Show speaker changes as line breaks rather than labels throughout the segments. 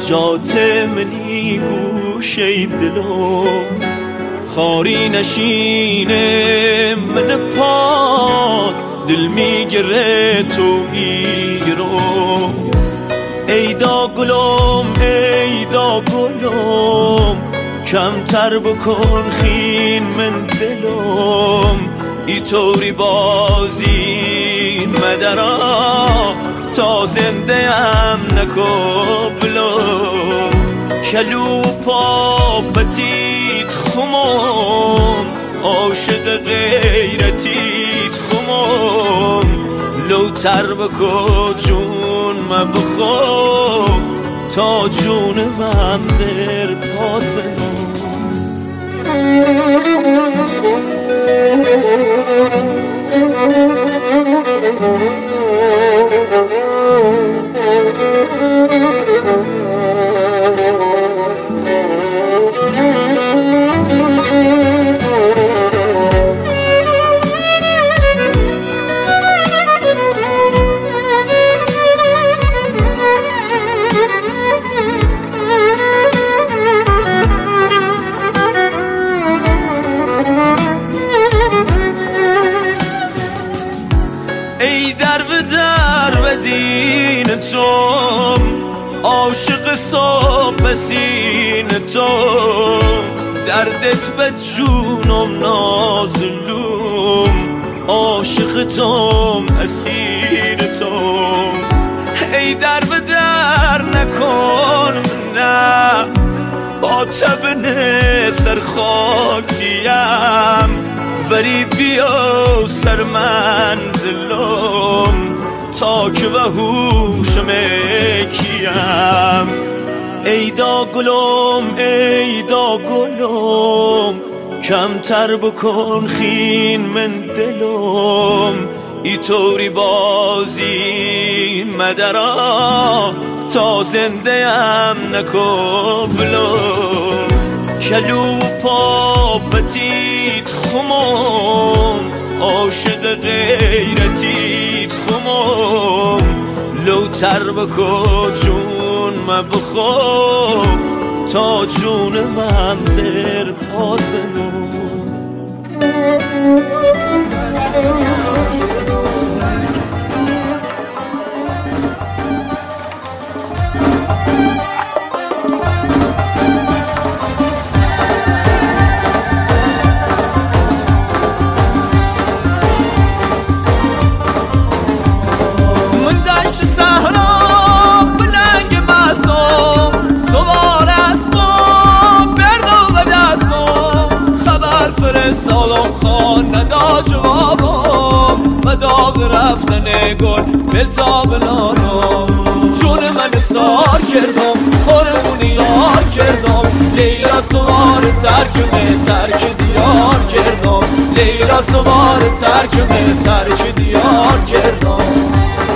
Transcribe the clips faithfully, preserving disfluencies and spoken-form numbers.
جات منی گوشه دلم خاری نشینه من پاد دل میگره تو ایرو ایدا گلم ایدا گلم کمتر بکن خین من دلم ای طوری بازی مدرا تا زنده ام نکبلم کلو پا پتیت خمم عاشق غیرتیت خمم لو تر بکن جون ما بخو تا جون من زیر پاد بنام ای در و در و دین توم عاشق صبح سین توم دردت به جونم نازلوم عاشق توم اسیر توم ای در و در نکن نه با تبن سر خاکیم ولی بیا سر منزلم تا که به هوشم کیم ایدا گلم ایدا گلم کمتر بکن خین من دلم ای طوری بازی مدرا تا زنده ام نکبلم کلو پا پتیت خمم عاشق غیرتیت خمم لو تر بکن جون ما بخو تا جون من زیر پاد بنام سلام خان ندا جوابم مداغ رفتن گل بلتاب نانم جون من افسار کردم خورمونی یار کردم لیلا سوار ترکمه ترک دیار کردم لیلا سوار ترکمه ترک دیار کردم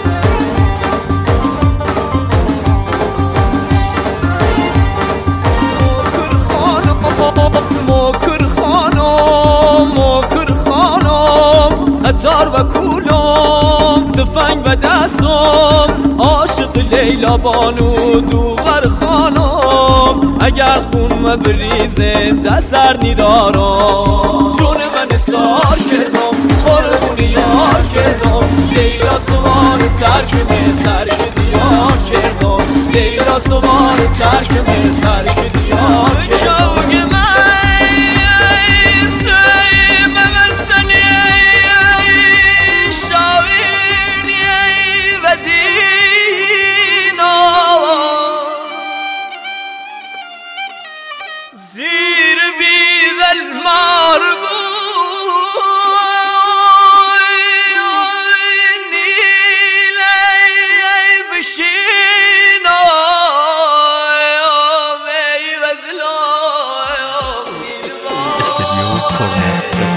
تار و کولم تفنگ و دستم عاشق لیلا بانو دوغر خانم اگر خون و بریزه دستر نیدارم جون من سار کردم خورمونی یار کردم لیلا سوار ترکمه ترک دیار کردم لیلا سوار ترکمه ترک دیار کردم زیر بیل المربوط نیله بشینا
استودیو کورنر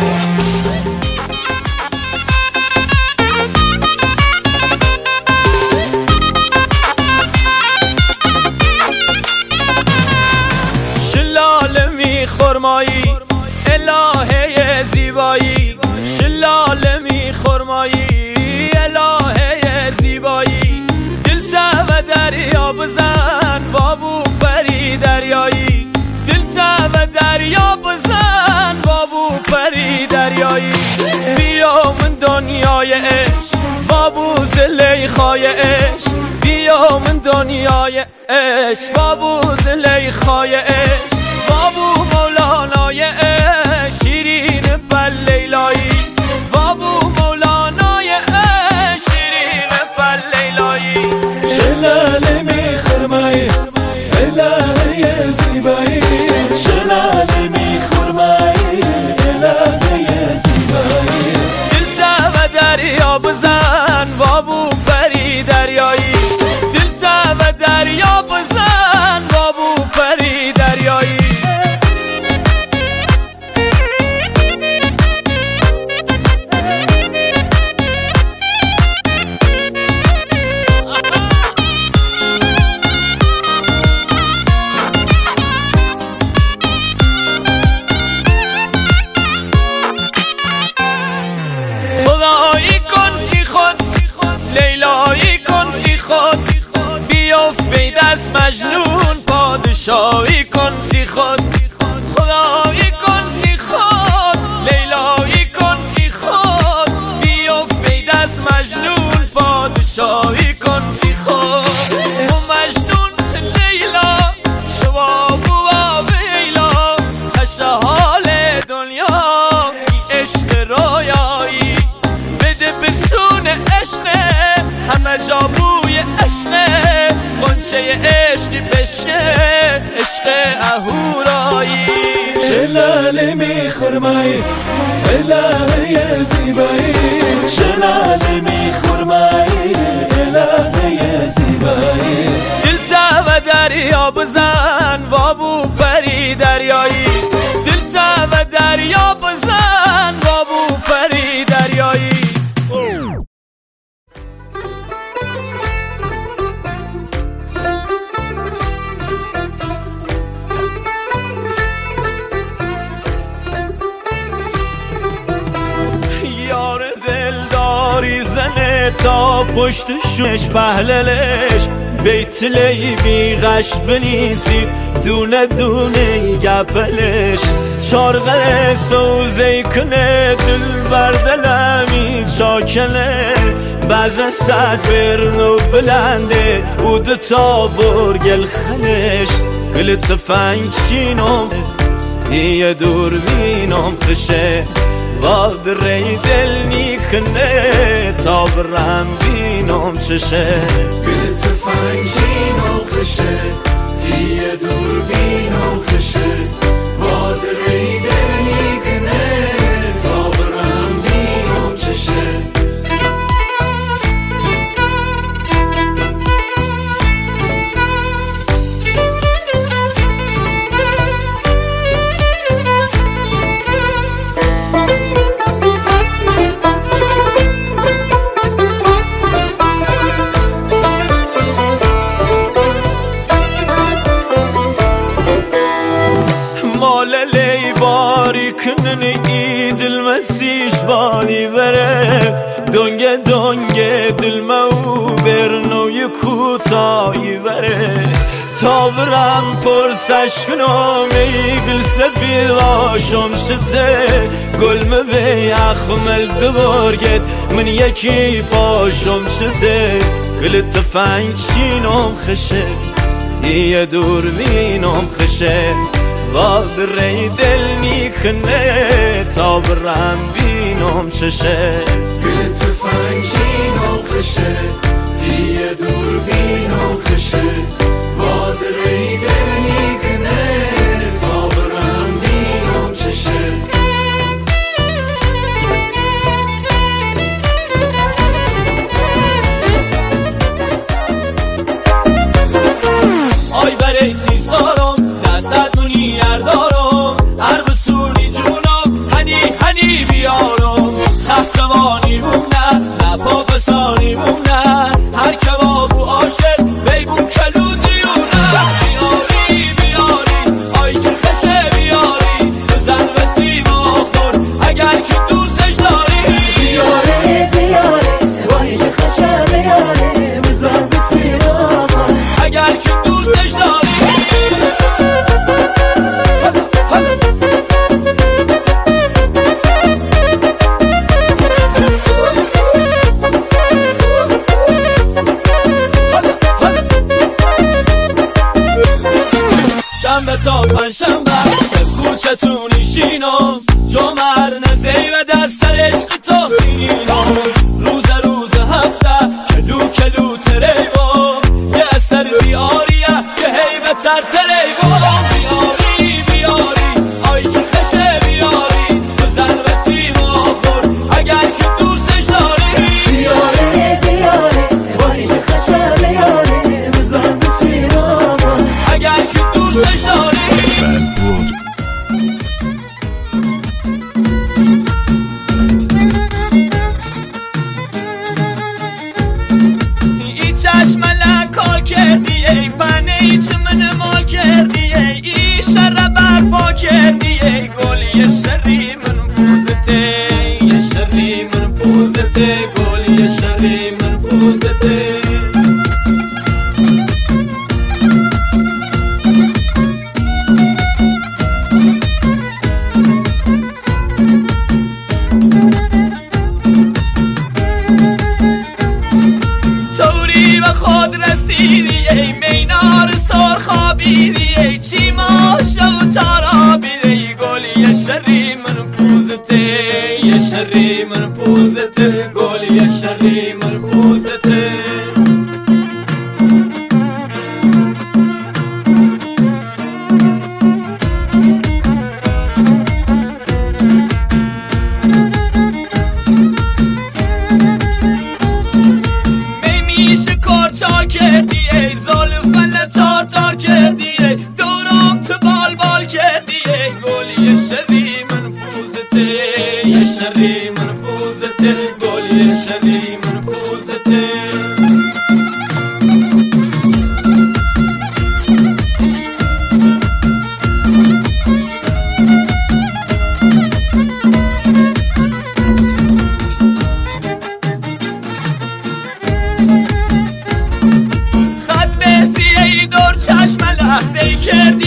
خرمایی الهه زیبایی شلاله می خرمایی الهه زیبایی دل و دریا بزن بابو پری دریایی، دل و دریا بزن بابو پری دریایی. بیا من دنیای عشق بابو زلیخای عشق، بیا من دنیای عشق بابو زلیخای عشق، بابو مولانای عشق شیرین بل لیلایی، بابو مولانای عشق شیرین بل لیلایی.
شلاله میخرمایی الهه زیبایی، شلاله میخرمایی الهه زیبایی.
دل و دریا بزن بابو پری دریایی، دل و دریا بزن بابو پری دریایی. خدایی کن سی خود لیلایی کن سی خود، بیافت بی دست مجنون پادشاهی کن سی خود. خدایی کن سی خود لیلایی کن سی خود، بیافت بی دست مجنون پادشاهی کن سی خود. و مجنون لیلا شباب و ویلا، هشه حال دنیا ای عشق رویایی، بده بسون عشق همه جا بوی عشق، غنچه عشقی بشکه عشق اهورایی.
شلاله میخرمایی الهه زیبایی، شلاله میخرمایی الهه زیبایی.
دل و دریا بزن بابو پری دریایی، دل و دریا بزن بابو پری دریایی. یار دلداری زنه تا پشت شوش پهللش، بیت لیبی غشت بنیسید دونه دونه گپلش، چارغل سوزی کنه دل بردلمی چاکنه، بعضا صد برنو بلنده او دو تا برگل خلش، گل تفنگ چینم یه دور بینم خشه، واد ری دل نیکنه تا برم بینم چشه،
گل تفنگ چینم خشه تیه دور بینم خشه، واد ری دل نیکنه تا برم بینم چشه.
ماللی باری کنن ای دل مسیش بادی بره، دنگ دنگ دل مو برنوی کوتاهی بره، تا برم پرسش کنم ای گل سفید باشم شده، گل مبی اخمل دبرگد من یکی پاشم شده، گل تفنگ چینم خشه یه دور بینم خشه، واد ری دل نیکنه تا برم بینم چشه،
گل تفنگ چینم خشه تیه دور بینم خشه، واد ری دل نیکنه تا برم بینم چشه.
آی بره سی سارم دست دونی اردارم، هر بسونی جونم هنی هنی بیارم، خفسوانی مونه نه پا بسانی مونه، هر کبابو عاشق بیبون کلود شنبه تا پنجشنبه به کوچتونی شینم جمعر نزی و در سر عشق تا خینینم روز روز هفته کلو کلو تریبم یه اثر بیاریه که هیبتر تریبم بیاری بیاری آی چه خشه بیاری بزن و سیما خور اگر که دوستش داری
بیاری بیاری آی چه خشه بیاری بزن و سیما خور
اگر که دوستش داری ای چشم لکار کردی ای پنه ای چه من مال کردی ای شر برپا کردی ای گلی شری من پوزته یه شری من پوزته گلی شری من پوزته توری و خود رسیدی ای مینار سر خوابیدی ای چی ماشه و ترابیدی ای گلی یه شری من پوزته یه شری من پوزته گلی یه شری من پوزته میشه کار چار کردی ای زلفن تار تار کردی ای دورم تو بال بال کردی ای گلی یه شری من پوزته یه شری من پوزته گلی یه شری من پوزته خد بهسی ای دور چشم لحظه کردی